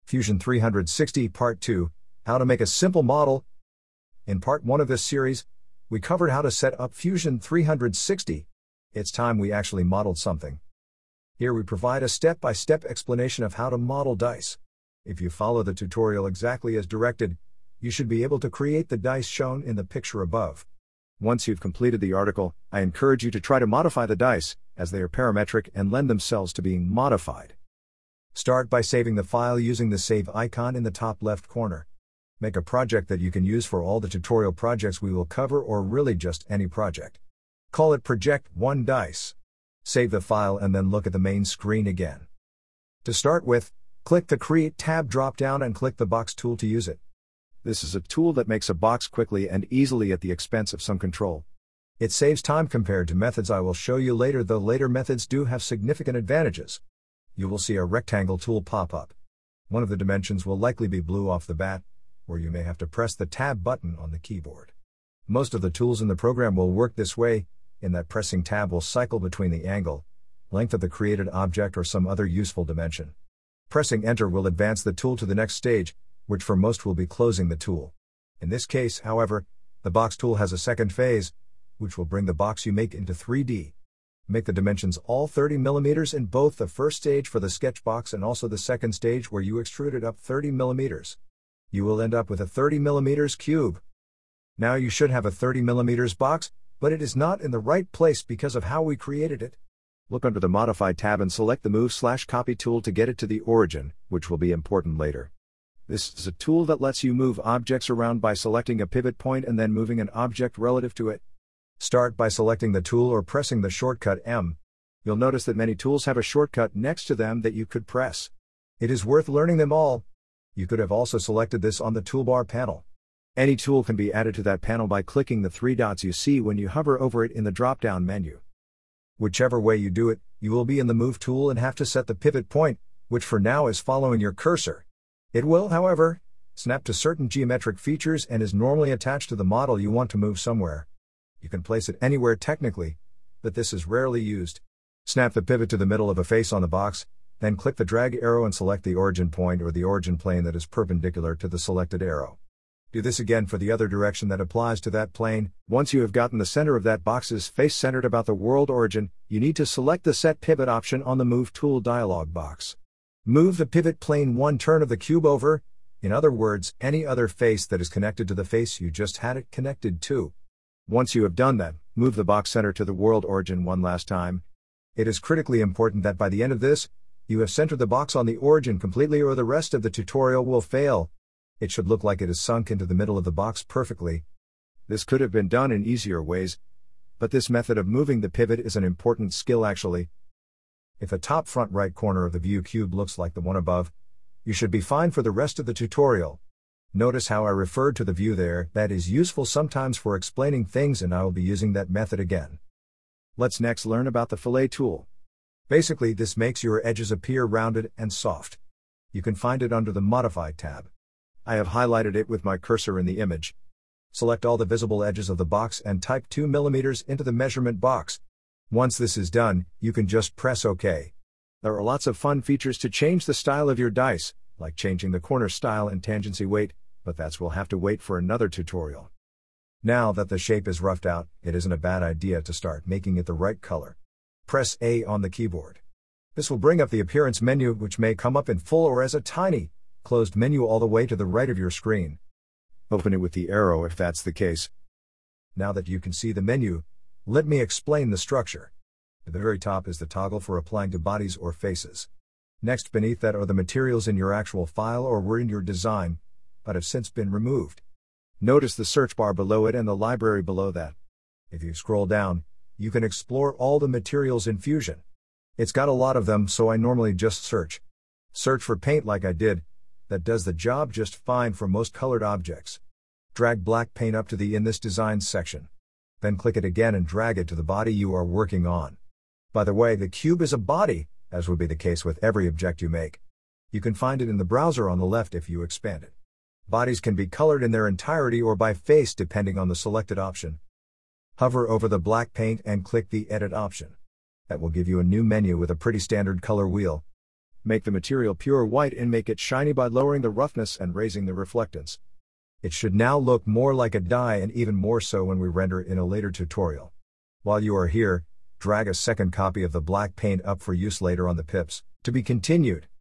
Fusion 360 Part 2, How to Make a Simple Model. In Part 1 of this series, we covered how to set up Fusion 360. It's time we actually modeled something. Here we provide a step-by-step explanation of how to model dice. If you follow the tutorial exactly as directed, you should be able to create the dice shown in the picture above. Once you've completed the article, I encourage you to try to modify the dice, as they are parametric and lend themselves to being modified. Start by saving the file using the Save icon in the top left corner. Make a project that you can use for all the tutorial projects we will cover, or really just any project. Call it Project 1 Dice. Save the file and then look at the main screen again. To start with, click the Create tab drop-down and click the Box tool to use it. This is a tool that makes a box quickly and easily at the expense of some control. It saves time compared to methods I will show you later, though later methods do have significant advantages. You will see a rectangle tool pop up. One of the dimensions will likely be blue off the bat, or you may have to press the Tab button on the keyboard. Most of the tools in the program will work this way, in that pressing Tab will cycle between the angle, length of the created object or some other useful dimension. Pressing Enter will advance the tool to the next stage, which for most will be closing the tool. In this case, however, the Box tool has a second phase, which will bring the box you make into 3D. Make the dimensions all 30 mm in both the first stage for the sketch box and also the second stage where you extruded up 30 mm. You will end up with a 30 mm cube. Now you should have a 30 mm box, but it is not in the right place because of how we created it. Look under the Modify tab and select the Move/Copy tool to get it to the origin, which will be important later. This is a tool that lets you move objects around by selecting a pivot point and then moving an object relative to it. Start by selecting the tool or pressing the shortcut M. You'll notice that many tools have a shortcut next to them that you could press. It is worth learning them all. You could have also selected this on the toolbar panel. Any tool can be added to that panel by clicking the three dots you see when you hover over it in the drop-down menu. Whichever way you do it, you will be in the Move tool and have to set the pivot point, which for now is following your cursor. It will, however, snap to certain geometric features and is normally attached to the model you want to move somewhere. You can place it anywhere technically, but this is rarely used. Snap the pivot to the middle of a face on the box, then click the drag arrow and select the origin point or the origin plane that is perpendicular to the selected arrow. Do this again for the other direction that applies to that plane. Once you have gotten the center of that box's face centered about the world origin, you need to select the Set Pivot option on the Move tool dialog box. Move the pivot plane one turn of the cube over, in other words, any other face that is connected to the face you just had it connected to. Once you have done that, move the box center to the world origin one last time. It is critically important that by the end of this, you have centered the box on the origin completely, or the rest of the tutorial will fail. It should look like it is sunk into the middle of the box perfectly. This could have been done in easier ways, but this method of moving the pivot is an important skill actually. If the top front right corner of the view cube looks like the one above, you should be fine for the rest of the tutorial. Notice how I referred to the view there. That is useful sometimes for explaining things, and I will be using that method again. Let's next learn about the Fillet tool. Basically, this makes your edges appear rounded and soft. You can find it under the Modify tab. I have highlighted it with my cursor in the image. Select all the visible edges of the box and type 2 mm into the measurement box. Once this is done, you can just press OK. There are lots of fun features to change the style of your dice, like changing the corner style and tangency weight, but we'll have to wait for another tutorial. Now that the shape is roughed out, it isn't a bad idea to start making it the right color. Press A on the keyboard. This will bring up the Appearance menu, which may come up in full or as a tiny, closed menu all the way to the right of your screen. Open it with the arrow if that's the case. Now that you can see the menu, let me explain the structure. At the very top is the toggle for applying to bodies or faces. Next beneath that are the materials in your actual file or were in your design, but have since been removed. Notice the search bar below it and the library below that. If you scroll down, you can explore all the materials in Fusion. It's got a lot of them, so I normally just search. Search for paint like I did. That does the job just fine for most colored objects. Drag black paint up to the In This Design section. Then click it again and drag it to the body you are working on. By the way, the cube is a body, as would be the case with every object you make. You can find it in the browser on the left if you expand it. Bodies can be colored in their entirety or by face depending on the selected option. Hover over the black paint and click the Edit option. That will give you a new menu with a pretty standard color wheel. Make the material pure white and make it shiny by lowering the roughness and raising the reflectance. It should now look more like a dye, and even more so when we render in a later tutorial. While you are here, drag a second copy of the black paint up for use later on the pips. To be continued.